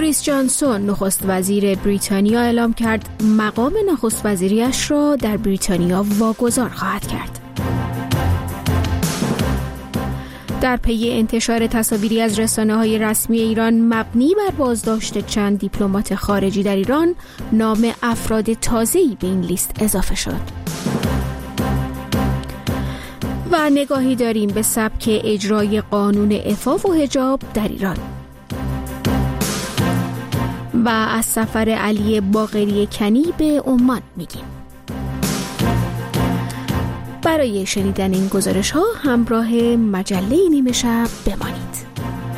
بوریس جانسون نخست وزیر بریتانیا اعلام کرد مقام نخست وزیریش را در بریتانیا واگذار خواهد کرد. در پی انتشار تصاویری از رسانه‌های رسمی ایران مبنی بر بازداشت چند دیپلمات خارجی در ایران، نام افراد تازه‌ای به این لیست اضافه شد. و نگاهی داریم به سبک اجرای قانون عفاف و حجاب در ایران. و از سفر علی باقری کنی به عمان میگیم. برای شنیدن این گزارش ها همراه مجله نیمه شب بمانید.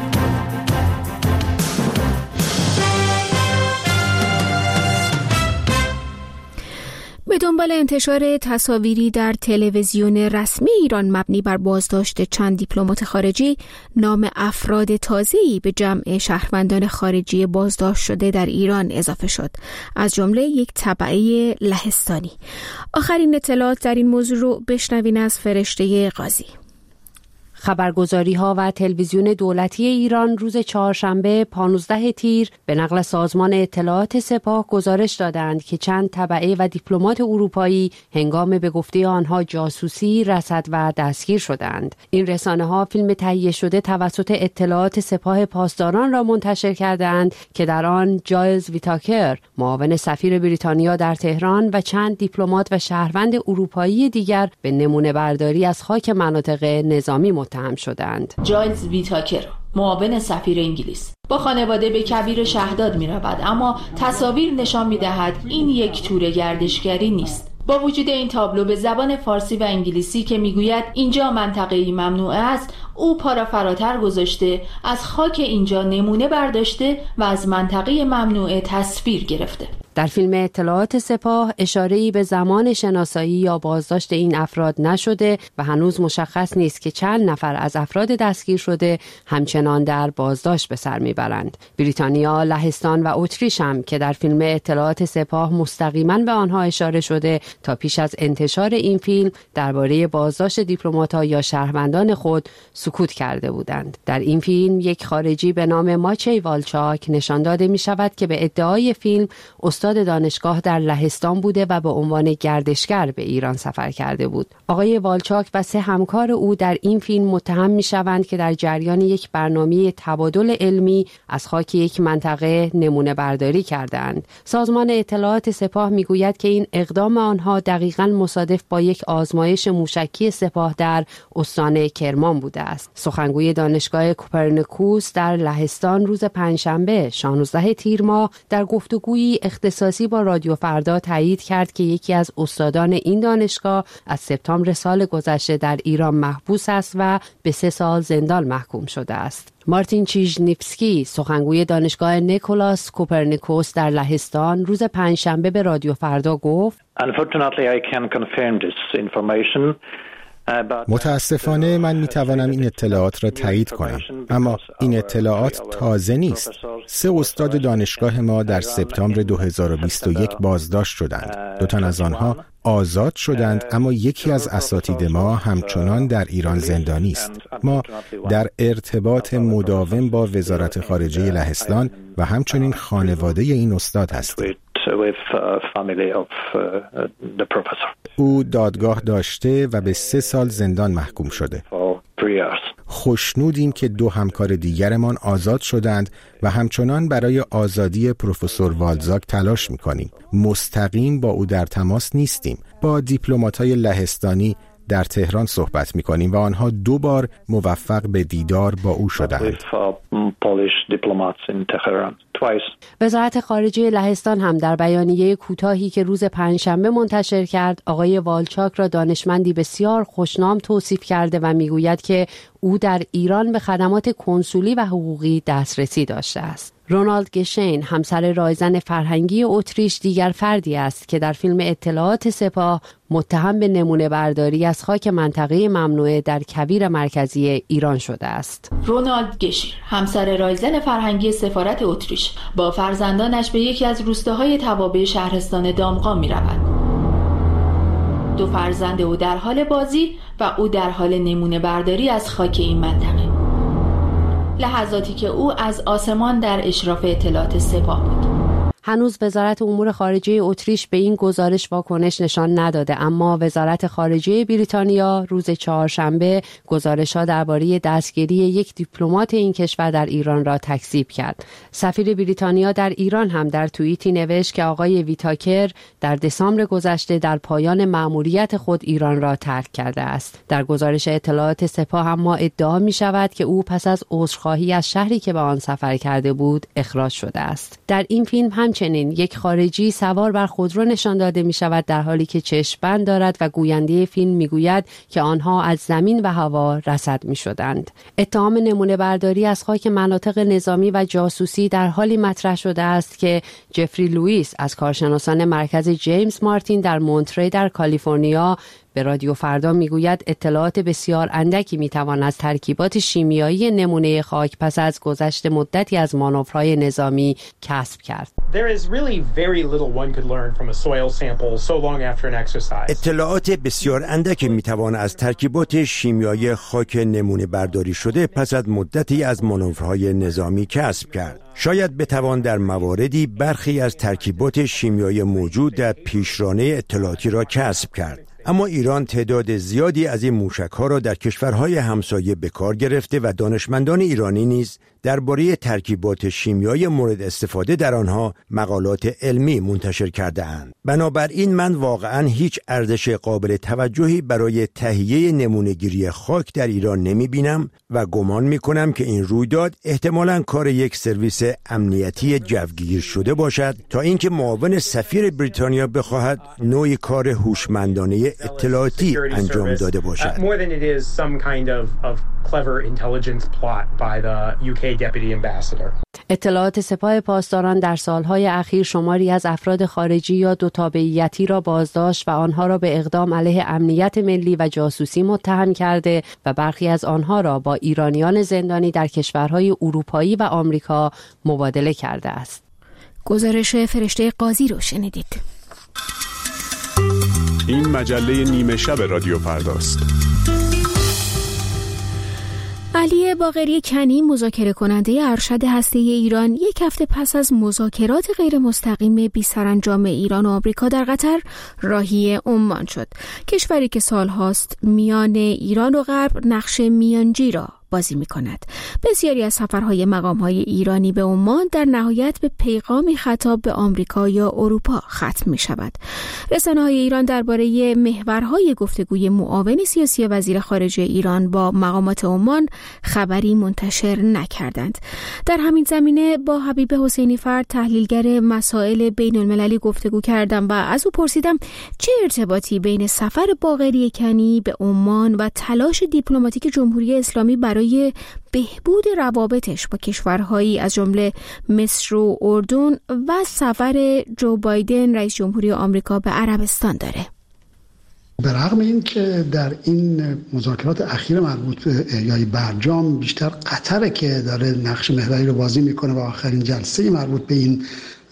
به دنبال انتشار تصاویری در تلویزیون رسمی ایران مبنی بر بازداشت چند دیپلمات خارجی، نام افراد تازه‌ای به جمع شهروندان خارجی بازداشت شده در ایران اضافه شد، از جمله یک تبعه لهستانی. آخرین اطلاعات در این موضوع رو بشنوین از فرشته قاضی. خبرگزاری‌ها و تلویزیون دولتی ایران روز چهارشنبه 15 تیر به نقل سازمان اطلاعات سپاه گزارش دادند که چند تبعه و دیپلمات اروپایی هنگام به گفته آنها جاسوسی، رصد و دستگیر شدند. این رسانه‌ها فیلم تهیه شده توسط اطلاعات سپاه پاسداران را منتشر کردند که در آن جایلز ویتاکر، معاون سفیر بریتانیا در تهران و چند دیپلمات و شهروند اروپایی دیگر به نمونه برداری از خاک مناطق نظامی متهم شدند. جایلز ویتاکر، معاون سفیر انگلیس، با خانواده به کویر شهداد می رود، اما تصاویر نشان می دهد این یک تور گردشگری نیست. با وجود این تابلو به زبان فارسی و انگلیسی که میگوید اینجا منطقه‌ای ممنوعه است، او پا را فراتر گذاشته، از خاک اینجا نمونه برداشته و از منطقه ممنوعه تصویر گرفته. در فیلم اطلاعات سپاه اشاره‌ای به زمان شناسایی یا بازداشت این افراد نشده و هنوز مشخص نیست که چند نفر از افراد دستگیر شده همچنان در بازداشت به سر میبرند. بریتانیا، لهستان و اتریش هم که در فیلم اطلاعات سپاه مستقیما به آنها اشاره شده تا پیش از انتشار این فیلم درباره بازداشت دیپلمات‌ها یا شهروندان خود سکوت کرده بودند. در این فیلم یک خارجی به نام ماچی والچاک نشان داده می شود که به ادعای فیلم استاد دانشگاه در لهستان بوده و به عنوان گردشگر به ایران سفر کرده بود. آقای والچاک و 3 همکار او در این فیلم متهم می شوند که در جریان یک برنامه تبادل علمی از خاک یک منطقه نمونه برداری کردند. سازمان اطلاعات سپاه می گوید که این اقدام آنها دقیقاً مصادف با یک آزمایش موشکی سپاه در استان کرمان بوده است. سخنگوی دانشگاه کوپرنیکوس در لهستان روز پنجشنبه 16 تیر ماه در گفتگویی اختصاصی با رادیو فردا تایید کرد که یکی از استادان این دانشگاه از سپتامبر سال گذشته در ایران محبوس است و به 3 سال زندان محکوم شده است. مارتین چیژنیفسکی، سخنگوی دانشگاه نیکولاس کوپرنیکوس در لهستان، روز پنجشنبه به رادیو فردا گفت: Unfortunately, I can confirm this information. متاسفانه من میتوانم این اطلاعات را تایید کنم، اما این اطلاعات تازه نیست. 3 استاد دانشگاه ما در سپتامبر 2021 بازداشت شدند. 2 تن از آنها آزاد شدند، اما یکی از اساتید ما همچنان در ایران زندانی است. ما در ارتباط مداوم با وزارت خارجه لهستان و همچنین خانواده این استاد هستیم. او دادگاه داشته و به 3 سال زندان محکوم شده. خوشنودیم که 2 همکار دیگرمان آزاد شدند و همچنان برای آزادی پروفسور والزاک تلاش می‌کنیم. مستقیم با او در تماس نیستیم. با دیپلمات‌های لهستانی در تهران صحبت می‌کنیم و آنها 2 بار موفق به دیدار با او شدند. وزارت خارجه لهستان هم در بیانیه کوتاهی که روز پنجشنبه منتشر کرد، آقای والچاک را دانشمندی بسیار خوشنام توصیف کرده و میگوید که او در ایران به خدمات کنسولی و حقوقی دسترسی داشته است. رونالد گشین، همسر رایزن فرهنگی اتریش، دیگر فردی است که در فیلم اطلاعات سپاه متهم به نمونه برداری از خاک منطقه ممنوعه در کویر مرکزی ایران شده است. رونالد گشین، همسر رایزن فرهنگی سفارت اتریش، با فرزندانش به یکی از روستاهای توابع شهرستان دامغان می رود. 2 فرزند او در حال بازی و او در حال نمونه برداری از خاک این منطقه. لحظاتی که او از آسمان در اشراف اطلاعات سپاه بود. هنوز وزارت امور خارجه اتریش به این گزارش واکنش نشان نداده، اما وزارت خارجه بریتانیا روز چهارشنبه گزارش‌ها درباره دستگیری یک دیپلمات این کشور در ایران را تکذیب کرد. سفیر بریتانیا در ایران هم در توییتی نوشت که آقای ویتاکر در دسامبر گذشته در پایان مأموریت خود ایران را ترک کرده است. در گزارش اطلاعات سپاه اما ادعا می‌شود که او پس از عذرخواهی از شهری که به آن سفر کرده بود اخراج شده است. در این فیلم همچنین یک خارجی سوار بر خودرو نشان داده می شود در حالی که چشم‌بند دارد و گوینده فیلم می گوید که آنها از زمین و هوا رصد می شدند. اتهام نمونه برداری از خاک مناطق نظامی و جاسوسی در حالی مطرح شده است که جفری لوئیس از کارشناسان مرکز جیمز مارتین در مونتری در کالیفرنیا به رادیو فردا میگوید اطلاعات بسیار اندکی میتوان از ترکیبات شیمیایی نمونه خاک پس از گذشت مدتی از مانورهای نظامی کسب کرد. اطلاعات بسیار اندکی میتوان از ترکیبات شیمیایی خاک نمونه برداری شده پس از مدتی از مانورهای نظامی کسب کرد. شاید بتوان در مواردی برخی از ترکیبات شیمیایی موجود در پیشرانه اطلاعاتی را کسب کرد. اما ایران تعداد زیادی از این موشک‌ها را در کشورهای همسایه به کار گرفته و دانشمندان ایرانی نیز درباره ترکیبات شیمیایی مورد استفاده در آنها مقالات علمی منتشر کرده‌اند. بنابراین من واقعاً هیچ ارزش قابل توجهی برای تهیه نمونه‌گیری خاک در ایران نمی‌بینم و گمان می‌کنم که این رویداد احتمالاً کار یک سرویس امنیتی جوگیر شده باشد تا اینکه معاون سفیر بریتانیا بخواهد نوعی کار هوشمندانه اطلاعاتی انجام داده باشد. اطلاعات سپاه پاسداران در سالهای اخیر شماری از افراد خارجی یا دوتابعیتی را بازداشت و آنها را به اقدام علیه امنیت ملی و جاسوسی متهم کرده و برخی از آنها را با ایرانیان زندانی در کشورهای اروپایی و آمریکا مبادله کرده است. گزارش فرشته قاضی رو شنیدید. این مجله نیمه شب رادیو فرداست. علی باقری کنی، مذاکره کننده ارشد هسته‌ای ایران، یک هفته پس از مذاکرات غیر مستقیم بی سرانجام ایران و آمریکا در قطر راهی عمان شد، کشوری که سالهاست میان ایران و غرب نقش میانجی را بازی می کند. بسیاری از سفرهای مقامهای ایرانی به عمان در نهایت به پیغامی خطاب به آمریکا یا اروپا ختم می شود. رسانه‌های ایران درباره محورهای گفتگوی معاون سیاسی وزیر خارجه ایران با مقامات عمان خبری منتشر نکردند. در همین زمینه با حبیب حسینی فرد، تحلیلگر مسائل بین المللی گفتگو کردم و از او پرسیدم چه ارتباطی بین سفر باقری کنی به عمان و تلاش دیپلماتیک جمهوری اسلامی برای بهبود روابطش با کشورهایی از جمله مصر و اردن و سفر جو بایدن رئیس جمهوری آمریکا به عربستان داره. به رغم این که در این مذاکرات اخیر مربوط به احیای برجام بیشتر قطره که داره نقش محوری رو بازی میکنه و آخرین جلسه مربوط به این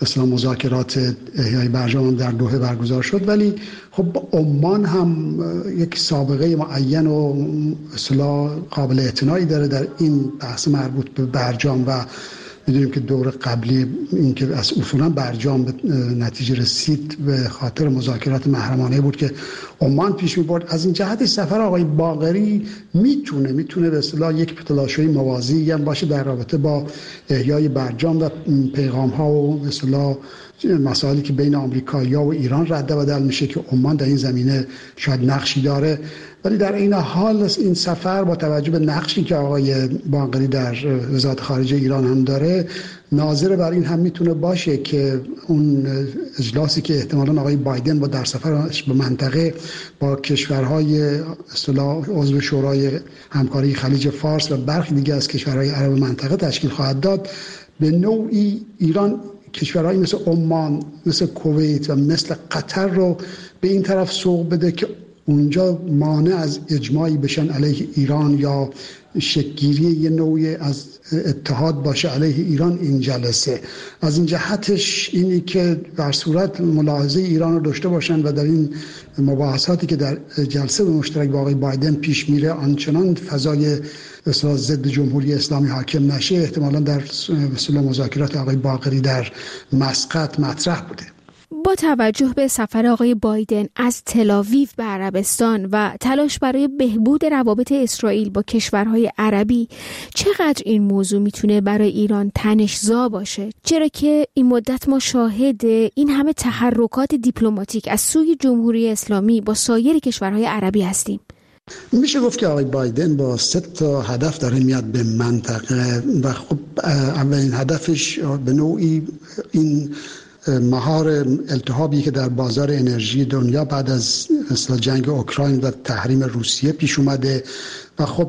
مذاکرات احیای برجام هم در دوحه برگزار شد، ولی خب عمان هم یک سابقه معین و اصطلاح قابل اعتنایی داره در این بحث مربوط به برجام و میدونیم که دور قبلی این که از اصولا برجام به نتیجه رسید به خاطر مذاکرات محرمانه بود که عمان پیش می‌برد. از این جهت سفر آقای باقری میتونه به اصطلاح یک تلاش‌های موازی هم باشه در رابطه با احیای برجام و پیغام‌ها و به اصطلاح مسائلی که بین آمریکایی‌ها و ایران رد و بدل میشه که عمان در این زمینه شاید نقشی داره. ولی در این حال این سفر با توجه به نقشی که آقای باقری در وزارت خارجه ایران هم داره، ناظر بر این هم میتونه باشه که اون اجلاسی که احتمالاً آقای بایدن با در سفرش به منطقه با کشورهای اصطلاح عضو شورای همکاری خلیج فارس و برخی دیگه از کشورهای عرب منطقه تشکیل خواهد داد، به نوعی ایران کشورهایی مثل عمان، مثل کویت و مثل قطر رو به این طرف سوق بده که اونجا مانع از اجماعی بشن علیه ایران یا شکل‌گیری یه نوعی از اتحاد باشه علیه ایران این جلسه. از این جهتش اینی که در صورت ملاحظه ایران رو داشته باشن و در این مباحثاتی که در جلسه مشترک با آقای بایدن پیش میره آنچنان فضای اصلاح ضد جمهوری اسلامی حاکم نشه، احتمالاً در مذاکرات آقای باقری در مسقط مطرح بوده. با توجه به سفر آقای بایدن از تل‌آویو به عربستان و تلاش برای بهبود روابط اسرائیل با کشورهای عربی، چقدر این موضوع میتونه برای ایران تنش‌زا باشه؟ چرا که این مدت ما شاهد این همه تحرکات دیپلماتیک از سوی جمهوری اسلامی با سایر کشورهای عربی هستیم. میشه گفت که آقای بایدن با 3 هدف داره میاد به منطقه و خب اولین هدفش به نوعی این مهار التهابی که در بازار انرژی دنیا بعد از جنگ اوکراین و تحریم روسیه پیش اومده و خب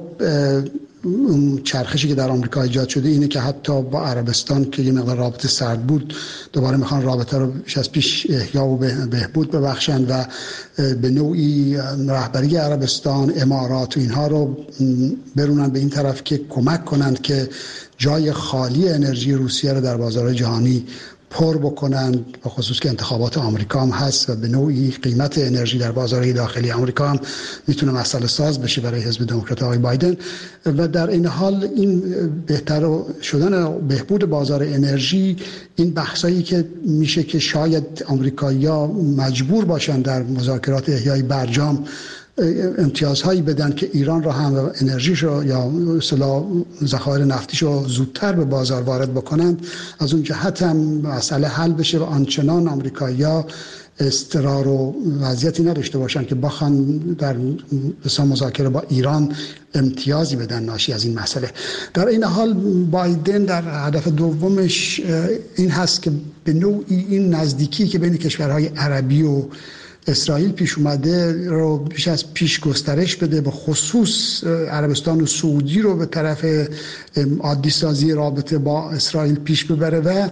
چرخشی که در آمریکا ایجاد شده اینه که حتی با عربستان که یه مقدار رابطه سرد بود دوباره میخوان رابطه رو بیش از پیش احیا و بهبود ببخشن و به نوعی رهبری عربستان، امارات و اینها رو برونن به این طرف که کمک کنند که جای خالی انرژی روسیه رو در بازار جهانی پر بکنن، به خصوص که انتخابات آمریکا هم هست و به نوعی قیمت انرژی در بازارهای داخلی آمریکا هم میتونه مسئله ساز بشه برای حزب دموکرات آقای بایدن. و در این حال این بهتر شدن بهبود بازار انرژی، این بحثایی که میشه که شاید آمریکایی‌ها مجبور باشن در مذاکرات احیای برجام امتیازهایی بدن که ایران را هم انرژیشو یا اصطلاح ذخایر نفتیشو زودتر به بازار وارد بکنند، از اون جهت هم مسئله حل بشه و آنچنان آمریکایی‌ها استقرار و وضعیتی نداشته باشن که بخوان در مذاکره با ایران امتیازی بدن ناشی از این مسئله. در این حال بایدن در هدف دومش این هست که به نوعی این نزدیکی که بین کشورهای عربی و اسرائیل پیش اومده رو بیش از پیش گسترش بده، به خصوص عربستان و سعودی رو به طرف عادی سازی رابطه با اسرائیل پیش ببره و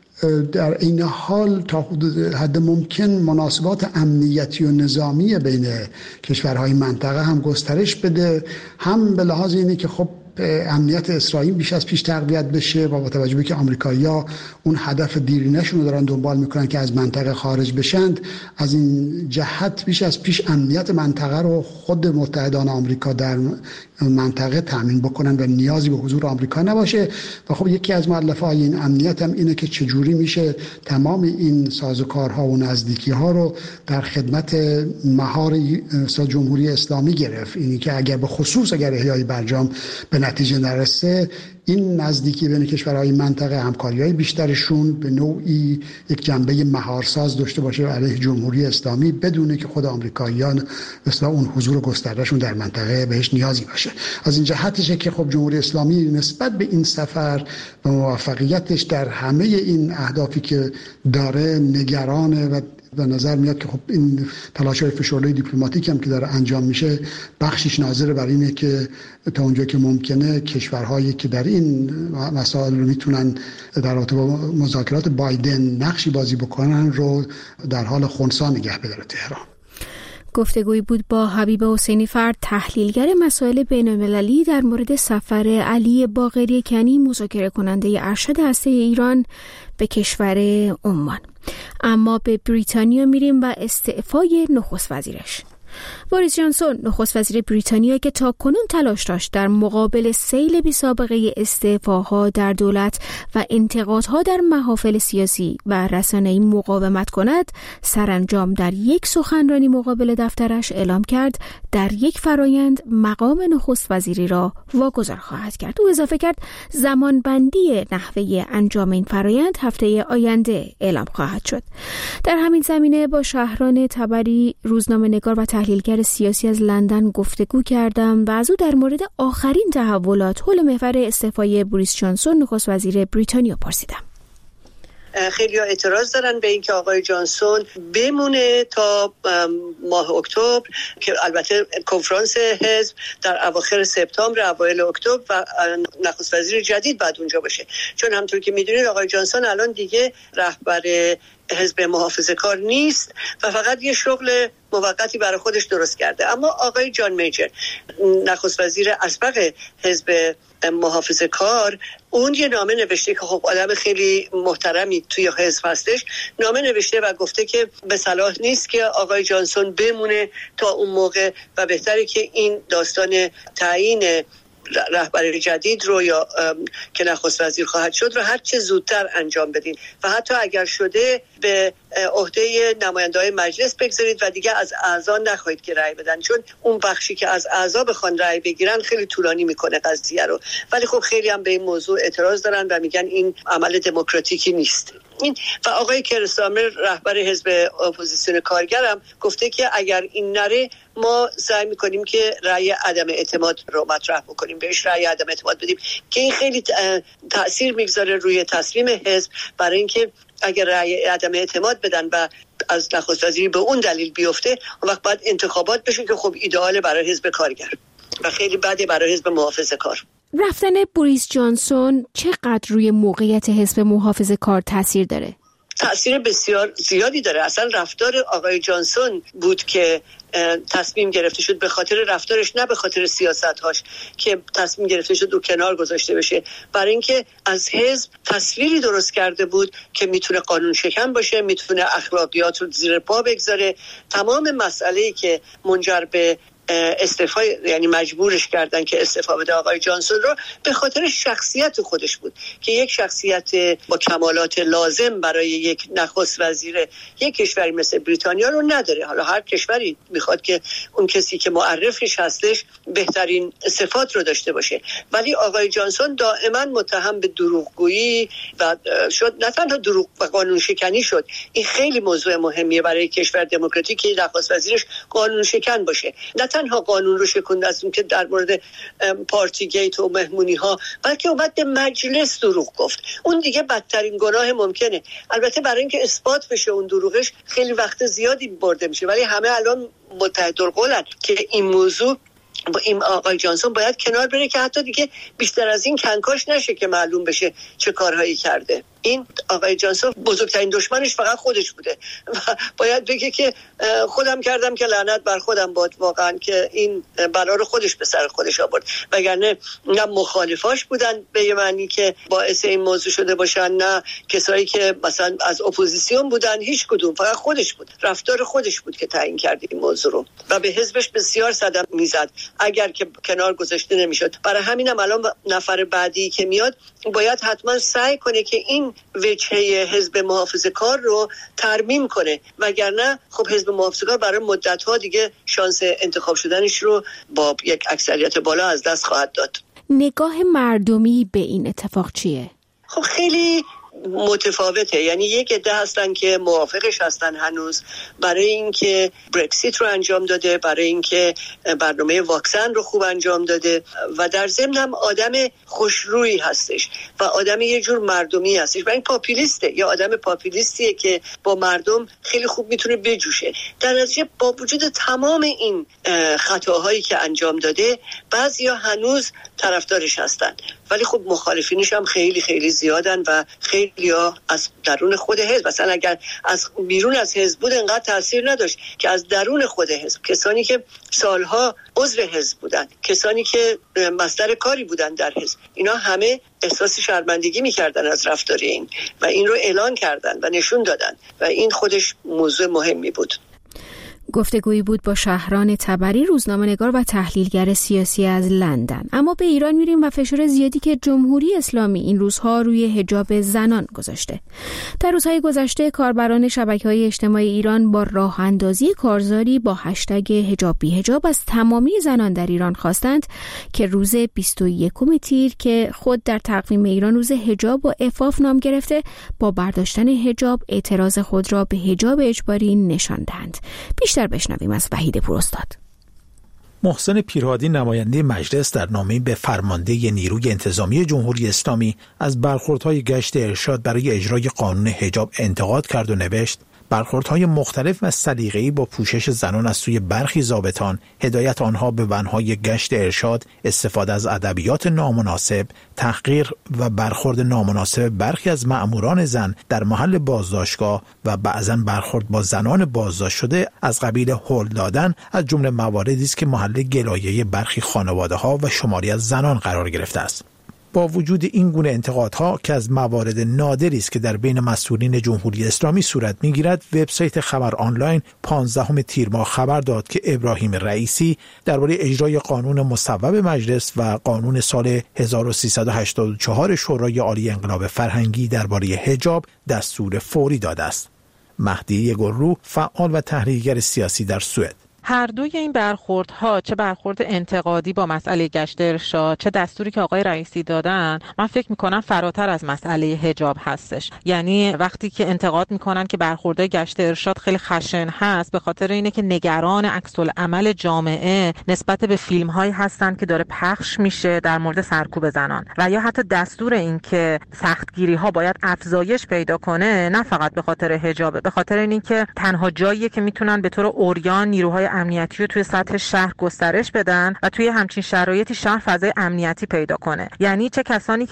در این حال تا حد ممکن مناسبات امنیتی و نظامی بین کشورهای منطقه هم گسترش بده، هم به لحاظ اینه که خب امنیت اسرائیل بیش از پیش تقویت بشه و با توجه به که آمریکایی‌ها اون هدف دیرینه‌شون رو دارن دنبال میکنن که از منطقه خارج بشند، از این جهت بیش از پیش امنیت منطقه رو خود متحدان آمریکا در منطقه تامین بکنن و نیازی به حضور آمریکا نباشه. و خب یکی از مؤلفه‌های این امنیت هم اینه که چجوری میشه تمام این سازوکارها و نزدیکی‌ها رو در خدمت مهار جمهوری اسلامی گرفت. اینی که اگر به خصوص اگر احیای برجام به نتیجه نرسه، این نزدیکی بین کشورهای منطقه، همکاری‌های بیشترشون به نوعی یک جنبه مهارساز داشته باشه علیه جمهوری اسلامی، بدونه که خود آمریکاییان مثلا اون حضور گستردهشون در منطقه بهش نیازی باشه. از این جهتشه که خب جمهوری اسلامی نسبت به این سفر و موفقیتش در همه این اهدافی که داره نگرانه و به نظر میاد که خب این تلاش‌های فشرده دیپلماتیک هم که داره انجام میشه بخشش ناظر بر اینه که تا اونجا که ممکنه کشورهایی که در این مسائل رو میتونن در رابطه با مذاکرات بایدن نقشی بازی بکنن رو در حال خنثی نگه بداره تهران. گفتگویی بود با حبیب حسینی فرد، تحلیلگر مسائل بین‌المللی، در مورد سفر علی باقری کنی، مذاکره کننده ارشد هسته ایران به کشور عمان. اما به بریتانیا میریم و استعفای نخست وزیرش. بوریس جانسون، نخست وزیر بریتانیا که تاکنون تلاش داشت در مقابل سیل بی‌سابقه استعفاها در دولت و انتقادها در محافل سیاسی و رسانه‌ای مقاومت کند، سرانجام در یک سخنرانی مقابل دفترش اعلام کرد در یک فرایند مقام نخست وزیری را واگذار خواهد کرد. او اضافه کرد زمانبندی نحوه انجام این فرایند هفته آینده اعلام خواهد شد. در همین زمینه با شهران تبری، روزنامه‌نگار و تحلیلگر سیاسی از لندن گفتگو کردم و از او در مورد آخرین تحولات حول محور استعفای بوریس جانسون نخست وزیر بریتانیا پرسیدم. خیلی ها اعتراض دارن به این که آقای جانسون بمونه تا ماه اکتبر که البته کنفرانس حزب در اواخر سپتامبر اوایل اکتبر و نخست وزیر جدید بعد اونجا باشه، چون همونطور که میدونید آقای جانسون الان دیگه رهبر حزب محافظه‌کار نیست و فقط یه شغل موقتی برای خودش درست کرده. اما آقای جان میجر، نخست وزیر اسبق حزب محافظه‌کار، اون یه نامه نوشته که خب آدم خیلی محترمی توی حزب هستش، نامه نوشته و گفته که به صلاح نیست که آقای جانسون بمونه تا اون موقع و بهتره که این داستان تعیین رهبر جدید رو یا که نخست وزیر خواهد شد رو هر چه زودتر انجام بدین و حتی اگر شده به عهده نماینده‌های مجلس بگذارید و دیگه از اعضا نخواهید که رأی بدن، چون اون بخشی که از اعضا بخوان رأی بگیرن خیلی طولانی میکنه قضیه رو. ولی خب خیلی هم به این موضوع اعتراض دارن و میگن این عمل دموکراتیکی نیست. و آقای کیر استارمر رهبر حزب اپوزیسیون کارگرم گفته که اگر این نره ما سعی میکنیم که رأی عدم اعتماد رو مطرح بکنیم، بهش رأی عدم اعتماد بدیم که این خیلی تأثیر میگذاره روی تصمیم حزب، برای اینکه اگر رأی عدم اعتماد بدن و از نخست وزیری به اون دلیل بیفته، اون وقت باید انتخابات بشه که خب ایدئاله برای حزب کارگر و خیلی بده برای حزب محافظه‌کار. رفتن بوریس جانسون چقدر روی موقعیت حزب محافظه‌کار تاثیر داره؟ تأثیر بسیار زیادی داره. اصلا رفتار آقای جانسون بود که تصمیم گرفته شد، به خاطر رفتارش نه به خاطر سیاست‌هاش که تصمیم گرفته شد رو کنار گذاشته بشه، برای اینکه از حزب تصویری درست کرده بود که میتونه قانون شکن باشه، میتونه اخلاقیات رو زیر پا بگذاره. تمام مسئله‌ای که منجر به استعفا، یعنی مجبورش کردن که استعفا بده آقای جانسون رو، به خاطر شخصیت خودش بود که یک شخصیت با کمالات لازم برای یک نخست وزیر یک کشوری مثل بریتانیا رو نداره. حالا هر کشوری میخواد که اون کسی که معرفش هستش بهترین صفات رو داشته باشه، ولی آقای جانسون دائما متهم به دروغگویی و شد، نه تنها دروغ و قانون شکنی شد. این خیلی موضوع مهمیه برای کشور دموکراتیک که نخست وزیرش قانون شکن باشه، نه تنها قانون رو شکند از اون که در مورد پارتی گیت و مهمونی ها، بلکه اومد به مجلس دروغ گفت. اون دیگه بدترین گناه ممکنه. البته برای اینکه اثبات بشه اون دروغش خیلی وقت زیادی برده میشه، ولی همه الان متحدالقولن که این موضوع با این آقای جانسون باید کنار بره که حتی دیگه بیشتر از این کنکاش نشه که معلوم بشه چه کارهایی کرده. این آقای جانسون بزرگترین دشمنش فقط خودش بوده و باید بگه که خودم کردم که لعنت بر خودم باد، واقعا که این بلا رو خودش به سر خودش آورد، وگرنه نه مخالفاش بودن به یه معنی که باعث این موضوع شده باشن، نه کسایی که مثلا از اپوزیسیون بودن، هیچ کدوم، فقط خودش بود. رفتار خودش بود که تعیین کرد این موضوع رو و به حزبش بسیار صدمه میزد اگر که کنار گذاشته نمیشد. برای همینم الان نفر بعدی که میاد باید حتما سعی کنه که این وجهه حزب محافظه‌کار رو ترمیم کنه، وگرنه خب حزب محافظه‌کار برای مدت‌ها دیگه شانس انتخاب شدنش رو با یک اکثریت بالا از دست خواهد داد. نگاه مردمی به این اتفاق چیه؟ خب خیلی متفاوته. یعنی یک عده هستن که موافقش هستن هنوز، برای اینکه برکسیت رو انجام داده، برای اینکه برنامه واکسن رو خوب انجام داده و در ضمن هم آدم خوشرویی هستش و آدم یه جور مردمی هستش و این پاپولیسته، یا آدم پاپولیستیه که با مردم خیلی خوب میتونه بجوشه. در نتیجه با وجود تمام این خطاهایی که انجام داده، بعضیا هنوز طرفدارش هستن، ولی خب مخالفینش هم خیلی خیلی زیادن و خیلی‌ها از درون خود حزب، مثلا اگر از بیرون از حزب بود انقدر تاثیر نداشت که از درون خود حزب، کسانی که سالها عضو حزب بودن، کسانی که مصدر کاری بودن در حزب، اینا همه احساس شرمندگی می‌کردن از رفتار این و این رو اعلان کردن و نشون دادن و این خودش موضوع مهمی بود. گفتگویی بود با شهران تبری، روزنامه‌نگار و تحلیلگر سیاسی از لندن. اما به ایران میریم و فشار زیادی که جمهوری اسلامی این روزها روی حجاب زنان گذاشته. در روزهای گذشته کاربران شبکه‌های اجتماعی ایران با راه اندازی کارزاری با هشتگ حجاب بی حجاب از تمامی زنان در ایران خواستند که روز 21 تیر که خود در تقویم ایران روز حجاب و عفاف نام گرفته، با برداشتن حجاب اعتراض خود را به حجاب اجباری نشان دهند. بیشتر بشنویم از وحید پوراستاد. محسن پیرهادی نماینده مجلس در نامه‌ای به فرمانده نیروی انتظامی جمهوری اسلامی از برخوردهای گشت ارشاد برای اجرای قانون حجاب انتقاد کرد و نوشت: برخوردهای مختلف و سلیقه‌ای با پوشش زنان از سوی برخی ضابطان، هدایت آنها به ونهای گشت ارشاد، استفاده از ادبیات نامناسب، تحقیر و برخورد نامناسب برخی از مأموران زن در محل بازداشتگاه و بعضاً برخورد با زنان بازداشت شده از قبیل هول دادن از جمله مواردی است که محل گلایه برخی خانواده‌ها و شماری از زنان قرار گرفته است. با وجود این گونه انتقادها که از موارد نادری است که در بین مسئولین جمهوری اسلامی صورت می‌گیرد، وبسایت خبر آنلاین 15 تیر ماه خبر داد که ابراهیم رئیسی درباره اجرای قانون مصوب مجلس و قانون سال 1384 شورای عالی انقلاب فرهنگی درباره حجاب دستور فوری داده است. مهدی گلرو، فعال و تحلیلگر سیاسی در سوئد: هر دوی این برخوردها، چه برخورد انتقادی با مسئله گشت ارشاد، چه دستوری که آقای رئیسی دادن، من فکر میکنم فراتر از مسئله حجاب هستش. یعنی وقتی که انتقاد میکنن که برخوردهای گشت ارشاد خیلی خشن هست، به خاطر اینه که نگران عکس‌العمل جامعه نسبت به فیلم‌هایی هستن که داره پخش میشه در مورد سرکوب زنان، و یا حتی دستور این که سختگیری‌ها باید افزایش پیدا کنه، نه فقط به خاطر حجاب، به خاطر اینکه تنها جاییه که میتونن به طور عریان نیروهای امنیتی رو توی سطح شهر گسترش بدن و توی همچین شرایطی شهر فضای امنیتی پیدا کنه. یعنی چه کسانی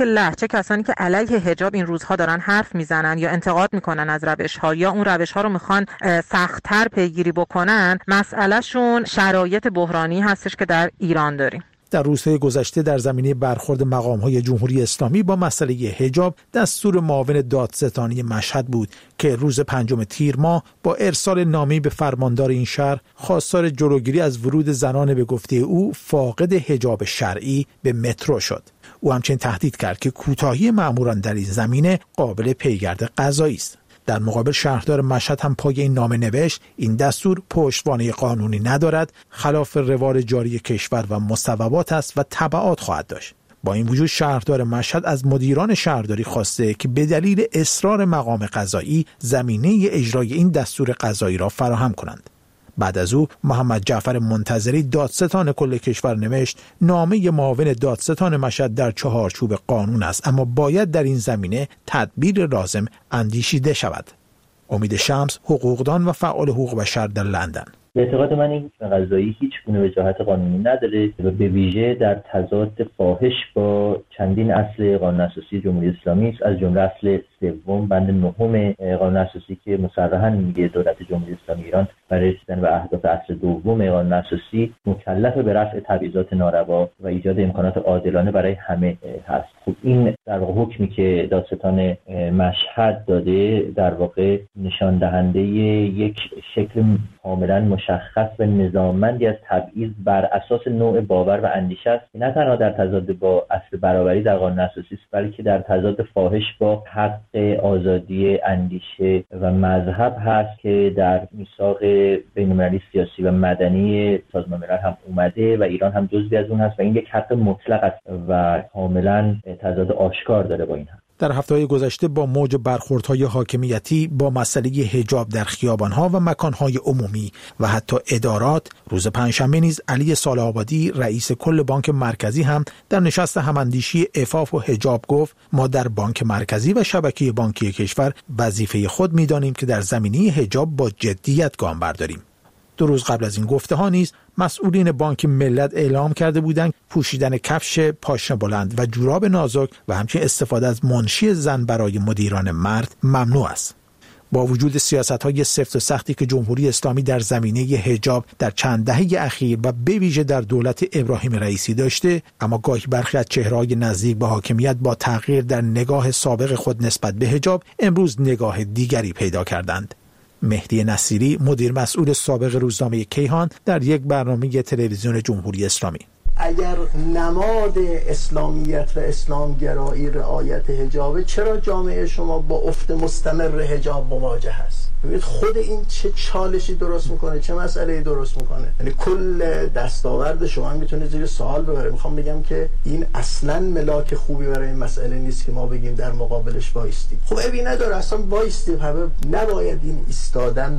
که علیه حجاب این روزها دارن حرف میزنن یا انتقاد میکنن از روش‌ها، یا اون روش‌ها رو میخوان سخت‌تر پیگیری بکنن، مسئلهشون شرایط بحرانی هستش که در ایران داریم. در روزهای گذشته در زمینه برخورد مقام‌های جمهوری اسلامی با مسئله حجاب، دستور معاون دادستانی مشهد بود که روز 5 تیر ماه با ارسال نامه‌ای به فرماندار این شهر خواستار جلوگیری از ورود زنان به گفته او فاقد حجاب شرعی به مترو شد. او همچنین تهدید کرد که کوتاهی مأموران در این زمینه قابل پیگرد قضایی است. در مقابل شهردار مشهد هم پای این نامه نوشت این دستور پشتوانه قانونی ندارد، خلاف روال جاری کشور و مصوبات است و تبعات خواهد داشت. با این وجود شهردار مشهد از مدیران شهرداری خواسته که به دلیل اصرار مقام قضایی زمینه اجرای این دستور قضایی را فراهم کنند. بعد از او محمد جعفر منتظری دادستان کل کشور نوشت نامه معاون دادستان مشهد در چهارچوب قانون است، اما باید در این زمینه تدبیر لازم اندیشیده شود. امید شمس، حقوقدان و فعال حقوق بشر در لندن: به اعتقاد من این قضایی هیچ گونه وجاهت قانونی نداره و به ویژه در تضاد فاحش با چندین اصل قانون اساسی جمهوری اسلامی است، از جمله اصل 3 بند 9 قانون اساسی که مصرحاً میگه دولت جمهوری اسلامی ایران برای رسیدن به اهداف اصل 2 قانون اساسی مکلف به رفع تبعیضات ناروا و ایجاد امکانات عادلانه برای همه هست. خب این در واقع حکمی که دادستان مشهد داده در واقع نشان دهنده یک شکل کاملا مشخص و نظاممندی از تبعیض بر اساس نوع باور و اندیشه است، نه تنها در تضاد با اصل برابری در قانون اساسی است، بلکه در تضاد فاحش با حق آزادی اندیشه و مذهب هست که در میثاق بین‌المللی سیاسی و مدنی سازمان ملل هم اومده و ایران هم جزئی از اون هست و این یک حق مطلق است و کاملا تضاد آشکار داره با این حق. در هفته‌های گذشته با موج برخوردهای حاکمیتی با مسئله حجاب در خیابان‌ها و مکان‌های عمومی و حتی ادارات، روز پنجشنبه نیز علی صالح‌آبادی رئیس کل بانک مرکزی هم در نشست هماندیشی عفاف و حجاب گفت ما در بانک مرکزی و شبکه بانکی کشور وظیفه خود می‌دانیم که در زمینه حجاب با جدیت گام برداریم. 2 روز قبل از این گفته‌ها نیز مسئولین بانک ملت اعلام کرده بودند پوشیدن کفش پاشنه بلند و جوراب نازک و همچنین استفاده از منشی زن برای مدیران مرد ممنوع است. با وجود سیاست‌های سفت و سختی که جمهوری اسلامی در زمینه حجاب در چند دهه اخیر و به ویژه در دولت ابراهیم رئیسی داشته، اما گاهی برخی از چهره‌های نزدیک به حاکمیت با تغییر در نگاه سابق خود نسبت به حجاب امروز نگاه دیگری پیدا کردند. مهدی نصیری، مدیر مسئول سابق روزنامه کیهان، در یک برنامه تلویزیون جمهوری اسلامی: اگر نماد اسلامیت و اسلامگرایی رعایت حجاب، چرا جامعه شما با افت مستمر حجاب مواجه هست؟ ببینید خود این چه چالشی درست میکنه، چه مسئله‌ای درست میکنه. یعنی کل دستاورد شما میتونه زیر سوال ببره. میخوام بگم که این اصلا ملاک خوبی برای این مسئله نیست که ما بگیم در مقابلش وایستیم. خب ابی نداره اصلا وایستیم، همه نباید این ایستادن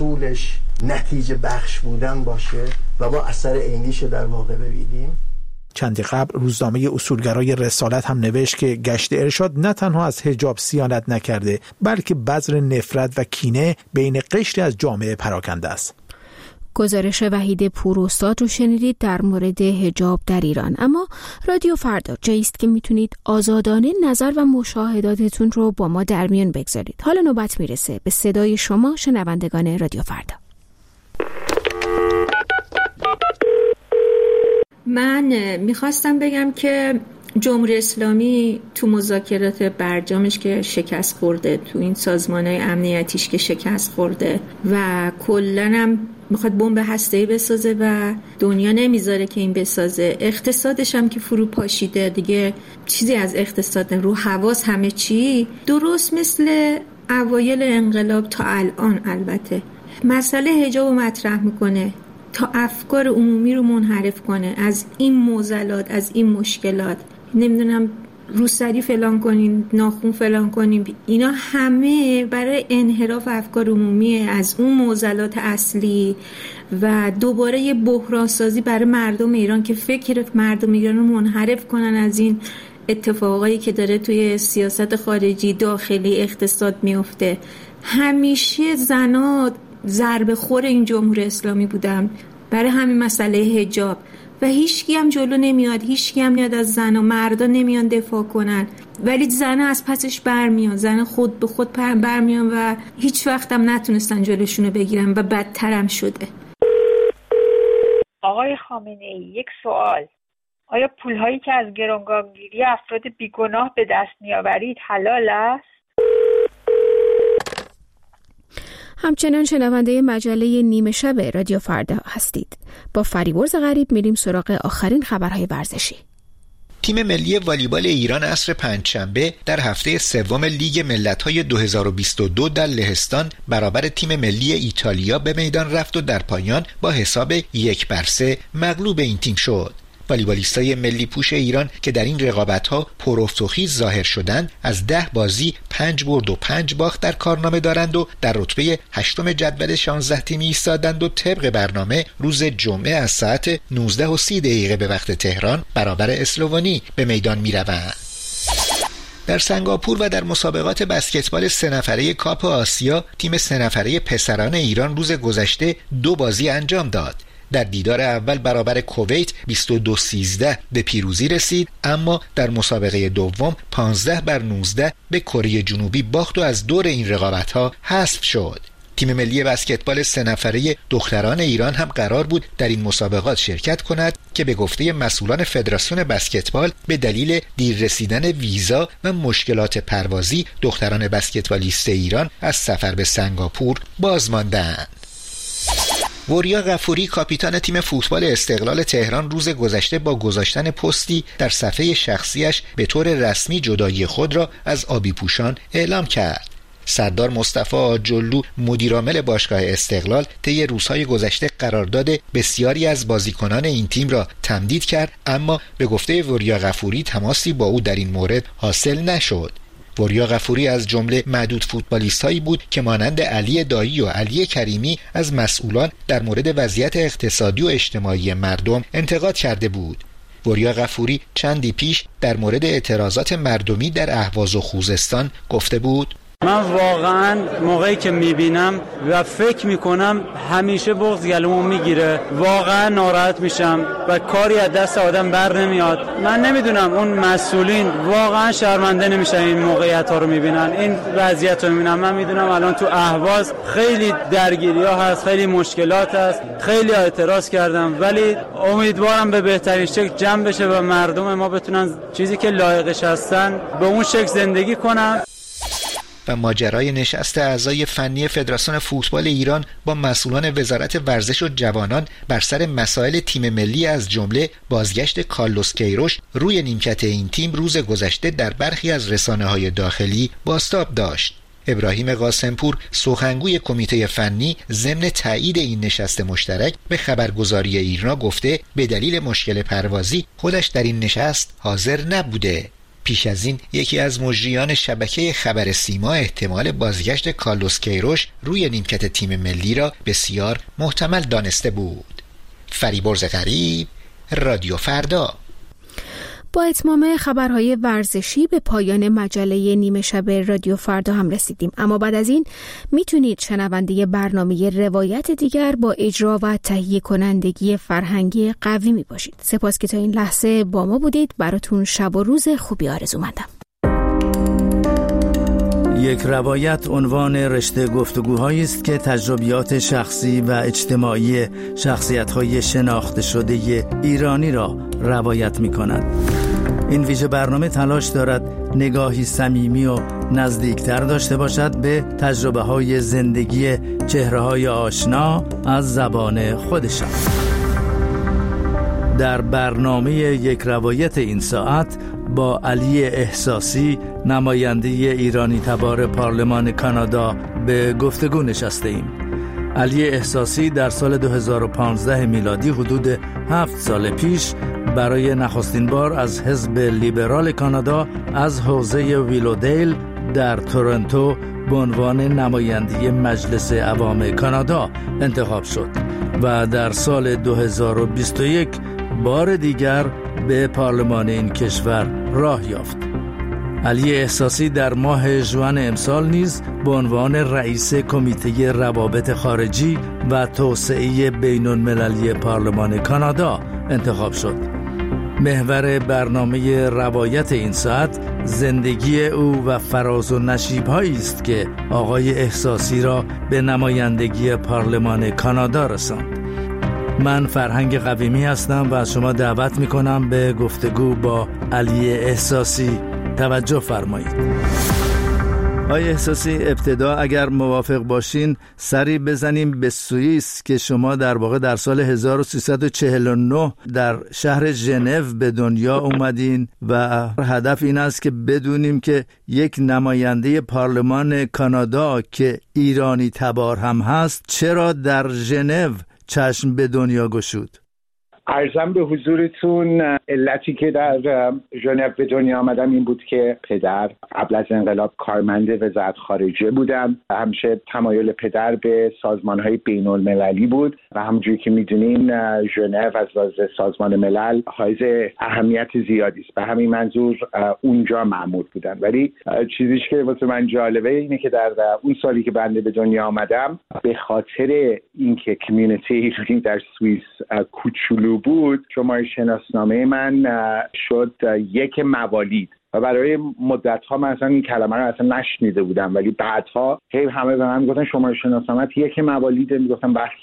محصولش نتیجه بخش بودن باشه و با اثر عینیش در واقع ببینیم. چندی قبل روزنامه اصولگرای رسالت هم نوشت که گشت ارشاد نه تنها از حجاب صیانت نکرده، بلکه بذر نفرت و کینه بین قشری از جامعه پراکنده است. گزارش وحید پوراستاد رو شنیدید در مورد حجاب در ایران. اما رادیو فردا جایی است که میتونید آزادانه نظر و مشاهداتتون رو با ما در میان بگذارید. حالا نوبت میرسه به صدای شما شنوندگان رادیو فردا. من میخواستم بگم که جمهوری اسلامی تو مذاکرات برجامش که شکست خورده، تو این سازمان‌های امنیتیش که شکست خورده و کلاً هم میخواد بمب هسته‌ای بسازه و دنیا نمیذاره که این بسازه. اقتصادش هم که فرو پاشیده دیگه، چیزی از اقتصاد رو حواس همه چی درست مثل اوایل انقلاب تا الان. البته مسئله حجاب رو مطرح میکنه تا افکار عمومی رو منحرف کنه از این معضلات، از این مشکلات. نمیدونم روسری فلان کنین، ناخون فلان کنین، اینا همه برای انحراف افکار عمومی از اون معضلات اصلی و دوباره یه بحران سازی برای مردم ایران که فکر مردم ایران رو منحرف کنن از این اتفاقایی که داره توی سیاست خارجی، داخلی، اقتصاد میفته. همیشه زنا ضربه خور این جمهوری اسلامی بودن برای همین مسئله حجاب و هیچکی هم جلو نمیاد، هیچکی هم نیاد از زن و مردا نمیان دفاع کنن، ولی زن از پسش برمیان، زن خود به خود برمیان و هیچ وقت هم نتونستن جلوشونو بگیرن و بدتر هم شده. آقای خامنه‌ای، یک سوال: آیا پولهایی که از گرانگانگیری افراد بیگناه به دست میآورید حلال است؟ همچنان شنونده مجله نیمه شب رادیو فردا هستید. با فریبرز غریب میریم سراغ آخرین خبرهای ورزشی. تیم ملی والیبال ایران عصر پنجشنبه در هفته سوم لیگ ملت‌های 2022 در لهستان برابر تیم ملی ایتالیا به میدان رفت و در پایان با حساب 1-3 مغلوب این تیم شد. والیبالیستای ملی پوش ایران که در این رقابت‌ها پرافت ظاهر شدند از 10 بازی 5 برد و 5 باخت در کارنامه دارند و در رتبه 8 جدول 16 تیمی ایستادند و طبق برنامه روز جمعه از ساعت 19:30 به وقت تهران برابر اسلوونی به میدان می‌روند. در سنگاپور و در مسابقات بسکتبال 3 نفره کاپ آسیا تیم 3 نفره پسران ایران روز گذشته 2 بازی انجام داد. در دیدار اول برابر کویت 22-13 به پیروزی رسید، اما در مسابقه دوم 15-19 به کره جنوبی باخت و از دور این رقابت‌ها حذف شد. تیم ملی بسکتبال 3 نفره دختران ایران هم قرار بود در این مسابقات شرکت کند که به گفته مسئولان فدراسیون بسکتبال به دلیل دیر رسیدن ویزا و مشکلات پروازی دختران بسکتبالیست ایران از سفر به سنگاپور باز ماندند. وریا غفوری کاپیتان تیم فوتبال استقلال تهران روز گذشته با گذاشتن پستی در صفحه شخصیش به طور رسمی جدایی خود را از آبی پوشان اعلام کرد. سردار مصطفی آجلو مدیرعامل باشگاه استقلال طی روزهای گذشته قرارداد بسیاری از بازیکنان این تیم را تمدید کرد، اما به گفته وریا غفوری تماسی با او در این مورد حاصل نشد. وریا غفوری از جمله معدود فوتبالیست‌هایی بود که مانند علی دایی و علی کریمی از مسئولان در مورد وضعیت اقتصادی و اجتماعی مردم انتقاد کرده بود. وریا غفوری چندی پیش در مورد اعتراضات مردمی در اهواز و خوزستان گفته بود: من واقعا موقعی که میبینم و فکر میکنم همیشه بغض گلومو میگیره، واقعا ناراحت میشم و کاری از دست آدم بر نمیاد. من نمیدونم اون مسئولین واقعا شرمنده نمیشن این موقعیت ها رو میبینن، این وضعیت رو میبینن. من میدونم الان تو اهواز خیلی درگیری ها هست، خیلی مشکلات هست، خیلی اعتراض کردم، ولی امیدوارم به بهترین شکل جمع بشه و مردم ما بتونن چیزی که لایقش هستن به اون شکل زندگی کنن. و ماجرای نشست اعضای فنی فدراسیون فوتبال ایران با مسئولان وزارت ورزش و جوانان بر سر مسائل تیم ملی از جمله بازگشت کارلوس کیروش روی نیمکت این تیم روز گذشته در برخی از رسانه‌های داخلی بازتاب داشت. ابراهیم قاسمپور سخنگوی کمیته فنی ضمن تایید این نشست مشترک به خبرگزاری ایرنا گفته به دلیل مشکل پروازی خودش در این نشست حاضر نبوده. پیش از این یکی از مجریان شبکه خبر سیما احتمال بازگشت کارلوس کیروش روی نیمکت تیم ملی را بسیار محتمل دانسته بود. فریبرز غریب، رادیو فردا. با اتمام خبرهای ورزشی به پایان مجله نیمه شب رادیو فردا هم رسیدیم، اما بعد از این میتونید شنونده برنامه روایت دیگر با اجرا و تهیه کنندگی فرهنگی قویمی باشید. سپاس که تا این لحظه با ما بودید. براتون شب و روز خوبی آرزومندم. یک روایت عنوان رشته گفتگوهایی است که تجربیات شخصی و اجتماعی شخصیت‌های شناخته شده ایرانی را روایت می‌کند. این ویژه برنامه تلاش دارد نگاهی صمیمی و نزدیکتر داشته باشد به تجربه‌های زندگی چهره‌های آشنا از زبان خودشان. در برنامه یک روایت این ساعت با علی احساسی، نماینده ایرانی تبار پارلمان کانادا، به گفتگو نشسته ایم. علی احساسی در سال 2015 میلادی، حدود 7 سال پیش، برای نخستین بار از حزب لیبرال کانادا از حوزه ویلودیل در تورنتو به عنوان نماینده مجلس عوام کانادا انتخاب شد و در سال 2021 بار دیگر به پارلمان این کشور راه یافت. علی احساسی در ماه ژوئن امسال نیز به عنوان رئیس کمیته روابط خارجی و توسعه بین المللی پارلمان کانادا انتخاب شد. محور برنامه روایت این ساعت زندگی او و فراز و نشیب‌هایی است که آقای احساسی را به نمایندگی پارلمان کانادا رساند. من فرهنگ قویمی هستم و از شما دعوت می‌کنم به گفتگو با علی احساسی توجه فرمایید. آقای احساسی، ابتدا اگر موافق باشین سری بزنیم به سوئیس که شما در واقع در سال 1349 در شهر ژنو به دنیا اومدین و هدف این است که بدونیم که یک نماینده پارلمان کانادا که ایرانی تبار هم هست چرا در ژنو چشم به دنیا گشود. عرضم به حضورتون علتی که در ژنو به دنیا آمدم این بود که پدر قبل از انقلاب کارمند وزارت خارجه بودم. همیشه تمایل پدر به سازمان‌های بین‌المللی بود و همونجوری که می‌دونین ژنو از لحاظ سازمان ملل حائز اهمیت زیادی است. به همین منظور اونجا مأمور بودم. ولی چیزی که واسه من جالبه اینه که در اون سالی که بنده به دنیا آمدم به خاطر اینکه کمیونیتی ایرانی در سوئیس کوچولو بود، شماره شناسنامه من شد یک موالید و برای مدت‌ها من اصلا این کلمه رو اصلا نشنیده بودم، ولی بعدها همه به من گفتن شماره شناسنامه یک موالید، میگفتم بله.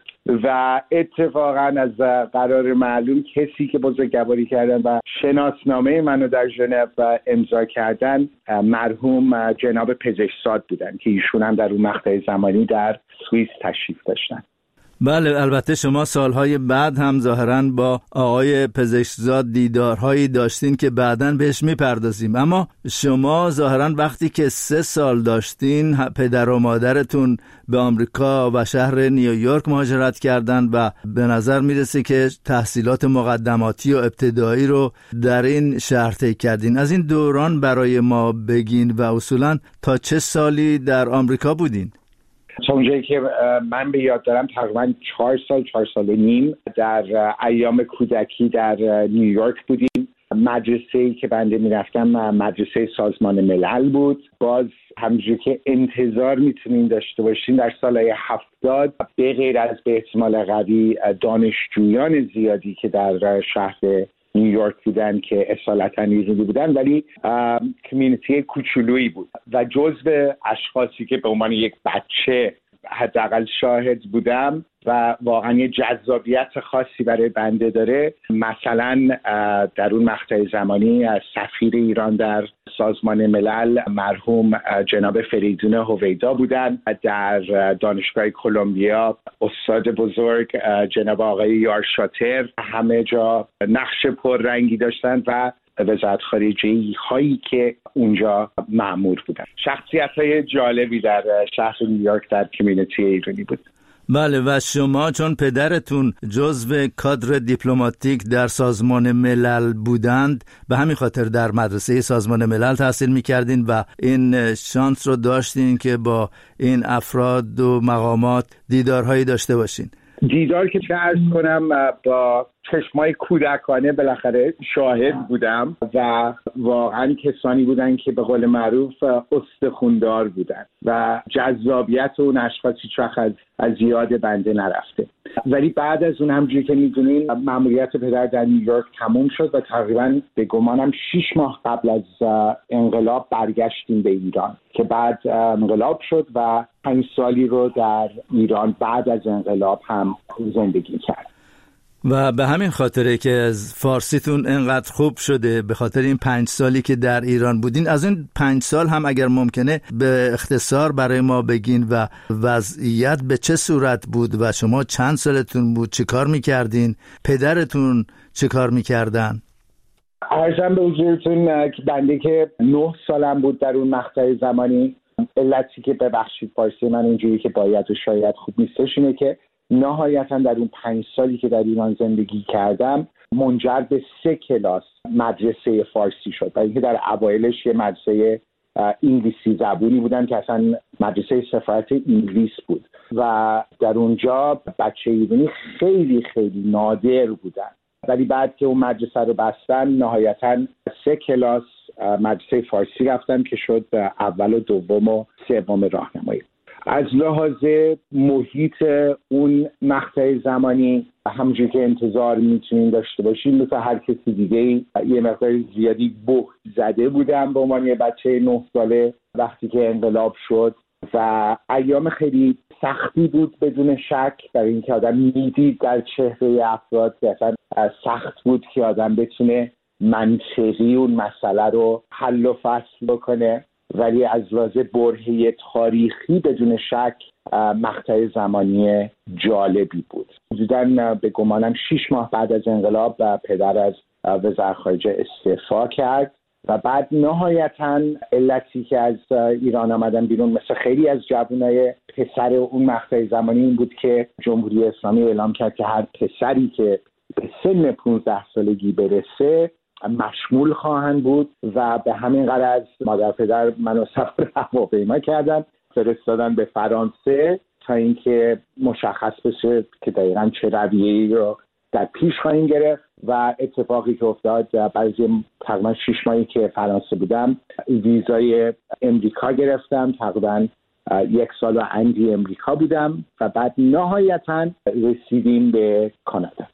و اتفاقا از قرار معلوم کسی که بزرگواری کردن و شناسنامه منو در ژنو امضا کردن مرحوم جناب پزشکزاد بودن که ایشون هم در اون مقطع زمانی در سوئیس تشریف داشتن. بله، البته شما سالهای بعد هم ظاهراً با آقای پزشکزاد دیدارهایی داشتین که بعداً بهش میپردازیم، اما شما ظاهراً وقتی که 3 سال داشتین پدر و مادرتون به آمریکا و شهر نیویورک مهاجرت کردن و به نظر میرسه که تحصیلات مقدماتی و ابتدایی رو در این شهر طی کردین. از این دوران برای ما بگین و اصولاً تا چه سالی در آمریکا بودین؟ تا اونجایی که من به یاد دارم تقریبا 4 سال و نیم در ایام کودکی در نیویورک بودیم. مدرسه‌ای که بنده میرفتم مدرسه سازمان ملل بود. باز همونجوری که انتظار میتونین داشته باشین در سالهای 70 به غیر از به احتمال قوی دانشجویان زیادی که در شهر نیویورک بودن که اصالتا ایرانی بودن، ولی کمیونیتی کوچولویی بود و جزو اشخاصی که به عنوان یک بچه حداقل شاهد بودم و واقعا یه جذابیت خاصی برای بنده داره. مثلا در اون مقطع زمانی سفیر ایران در سازمان ملل مرحوم جناب فریدون هویدا بودن. در دانشگاه کلمبیا استاد بزرگ جناب آقای یارشاتر همه جا نقش پررنگی داشتن و وزارت خارجه هایی که اونجا مأمور بودن. شخصیت‌های جالبی در شهر نیویورک در کمیونیتی ایرانی بود. بله، و شما چون پدرتون جزو کادر دیپلماتیک در سازمان ملل بودند به همین خاطر در مدرسه سازمان ملل تحصیل می‌کردین و این شانس رو داشتین که با این افراد و مقامات دیدارهایی داشته باشین. دیدار که چه عرض کنم با چشمای کودکانه بالاخره شاهد بودم و واقعا کسانی بودن که به قول معروف استخوندار بودن و جذابیت اون اشخاص هیچ وقت از یاد بنده نرفته. ولی بعد از اون همونجوری که میدونین مأموریت پدر در نیویورک تموم شد و تقریبا به گمانم 6 ماه قبل از انقلاب برگشتیم به ایران که بعد انقلاب شد و 5 سالی رو در ایران بعد از انقلاب هم زندگی کرد. و به همین خاطره که از فارسیتون انقدر خوب شده، به خاطر این 5 سالی که در ایران بودین، از این 5 سال هم اگر ممکنه به اختصار برای ما بگین و وضعیت به چه صورت بود و شما چند سالتون بود، چه کار میکردین، پدرتون چه کار میکردن؟ عرضم به حضورتون که بنده که 9 سالم بود در اون مقطع زمانی، علتی که ببخشید فارسی من اینجوری که باید و شاید خوب نیستش اینه که نهایتا در اون 5 سالی که در ایران زندگی کردم منجر به 3 کلاس مدرسه فارسی شد. برای اینکه در اوایلش یه مدرسه انگلیسی زبونی بودن که اصلا مدرسه سفارت انگلیس بود و در اونجا بچه ایرانی خیلی خیلی نادر بودن، ولی بعد که اون مدرسه رو بستن نهایتا 3 کلاس مدرسه فارسی رفتم که شد اول و دوم و سوم راهنمایی. از لحاظ محیط اون مقطع زمانی همونجوری که انتظار میتونین داشته باشین مثل هر کسی دیگه یه مقدار زیادی بهت زده بودم به عنوان یه بچه 9 ساله وقتی که انقلاب شد و ایام خیلی سختی بود بدون شک، برای اینکه آدم میدید در چهره افراد که اصلا سخت بود که آدم بتونه منطقی اون مسئله رو حل و فصل بکنه، ولی از لحاظ برهه تاریخی بدون شک مقطع زمانی جالبی بود. حدوداً به گمانم 6 ماه بعد از انقلاب پدر از وزارت خارجه استعفا کرد و بعد نهایتاً علتی که از ایران آمدن بیرون مثل خیلی از جوانای پسر اون مقطع زمانی این بود که جمهوری اسلامی اعلام کرد که هر پسری که به سن 15 سالگی برسه مشمول خواهند بود و به همین غرض مادر پدر منو سفر هواپیما کردن فرستادن به فرانسه تا اینکه مشخص بشه که دقیقاً چه رویه‌ای رو در پیش خواهیم گرفت و اتفاقی که افتاد بعد از تقریباً 6 ماهی که فرانسه بودم ویزای امریکا گرفتم، تقریباً 1 سال و اندی امریکا بودم و بعد نهایتاً رسیدیم به کانادا.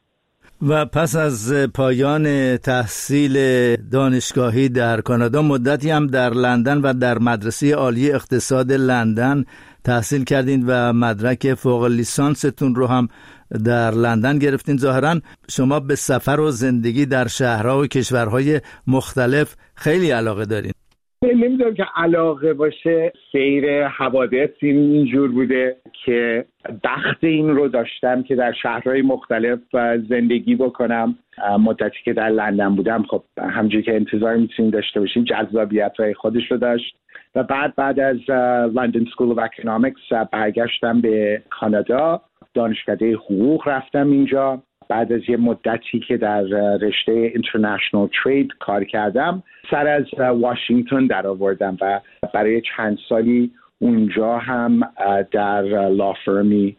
و پس از پایان تحصیل دانشگاهی در کانادا مدتی هم در لندن و در مدرسه عالی اقتصاد لندن تحصیل کردین و مدرک فوق لیسانستون رو هم در لندن گرفتین. ظاهراً شما به سفر و زندگی در شهرها و کشورهای مختلف خیلی علاقه دارین. نمیدونم که علاقه باشه، سیر حوادث اینجور بوده که بخت این رو داشتم که در شهرهای مختلف زندگی بکنم. مدتی که در لندن بودم خب همونجوری که انتظار میتونید داشته باشین جذابیت‌های خودش رو داشت و بعد از لندن سکول اف اکونومیکس برگشتم به کانادا، دانشکده حقوق رفتم اینجا. بعد از یه مدتی که در رشته اینترنشنال ترید کار کردم سر از واشنگتن در آوردم و برای چند سالی اونجا هم در لافرمی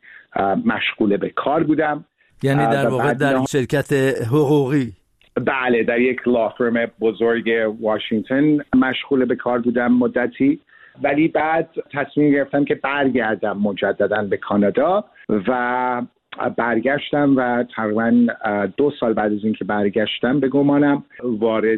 مشغول به کار بودم. یعنی در واقع در شرکت حقوقی؟ بله، در یک لافرم بزرگ واشنگتن مشغول به کار بودم مدتی، ولی بعد تصمیم گرفتم که برگردم مجددا به کانادا و برگشتم و تقریبا 2 سال بعد از اینکه برگشتم به گمانم وارد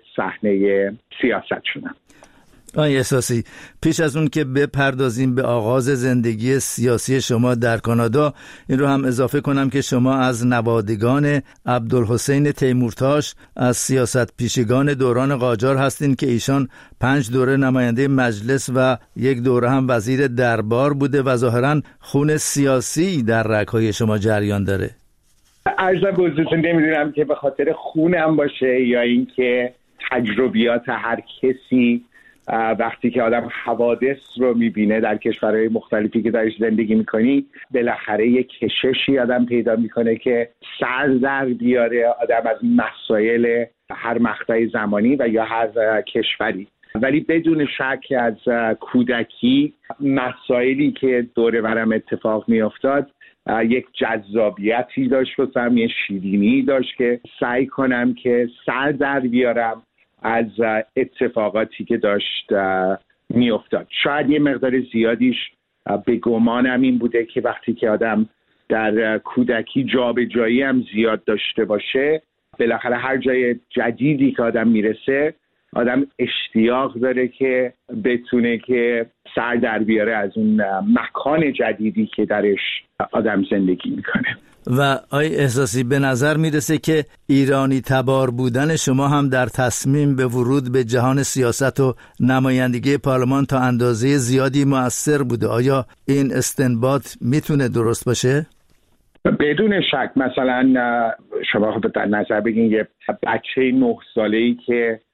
صحنه سیاست شدم. آقای احساسی، پیش از اون که بپردازیم به آغاز زندگی سیاسی شما در کانادا، این رو هم اضافه کنم که شما از نوادگان عبدالحسین تیمورتاش از سیاست پیشگان دوران قاجار هستین که ایشان 5 دوره نماینده مجلس و 1 دوره هم وزیر دربار بوده و ظاهراً خون سیاسی در رگ‌های شما جریان داره. عرضم به حضورتون نمیدونم که به خاطر خونم باشه یا اینکه تجربیات هر کسی وقتی که آدم حوادث رو میبینه در کشورهای مختلفی که درش زندگی میکنی بالاخره یک کششی آدم پیدا میکنه که سر در بیاره آدم از مسائل هر مقطع زمانی و یا هر کشوری. ولی بدون شک از کودکی مسائلی که دور برم اتفاق میافتاد یک جذابیتی داشت واسم، یه شیرینی داشت که سعی کنم که سر در بیارم از اتفاقاتی که داشت میافتاد. شاید یه مقدار زیادیش به گمانم این بوده که وقتی که آدم در کودکی جابجایی هم زیاد داشته باشه، بالاخره هر جای جدیدی که آدم میرسه آدم اشتیاق داره که بتونه که سر در بیاره از اون مکان جدیدی که درش آدم زندگی میکنه. و آی احساسی به نظر میرسه که ایرانی تبار بودن شما هم در تصمیم به ورود به جهان سیاست و نمایندگی پارلمان تا اندازه زیادی مؤثر بوده. آیا این استنباط میتونه درست باشه؟ بدون شک. مثلا شما در نظر بگین یه بچه 9 ساله‌ای که